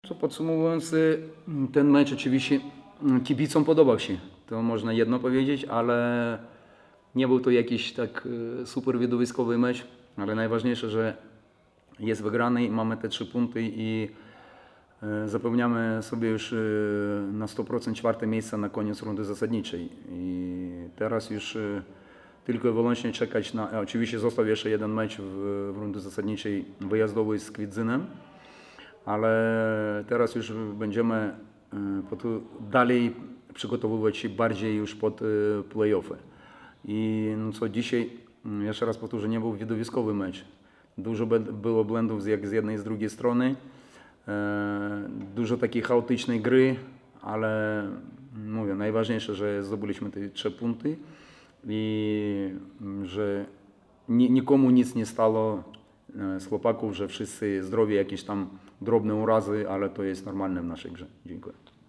To podsumowując, ten mecz oczywiście kibicom podobał się. To można jedno powiedzieć, ale nie był to jakiś tak super widowiskowy mecz, ale najważniejsze, że jest wygrany i mamy te 3 punkty i zapewniamy sobie już na 100% czwarte miejsce na koniec rundy zasadniczej. I teraz już tylko i wyłącznie czekać na... Oczywiście został jeszcze jeden mecz w rundy zasadniczej wyjazdowy z Kwidzynem, ale teraz już będziemy dalej przygotowywać się bardziej już pod play-offy. I no co dzisiaj, jeszcze raz powtórzę, nie był widowiskowy mecz. Dużo było błędów jak z jednej i z drugiej strony. Dużo takiej chaotycznej gry, ale mówię, najważniejsze, że zdobyliśmy te 3 punkty i że nikomu nic nie stało z chłopaków, że wszyscy zdrowi, jakieś tam drobne urazy, ale to jest normalne w naszej grze. Dziękuję.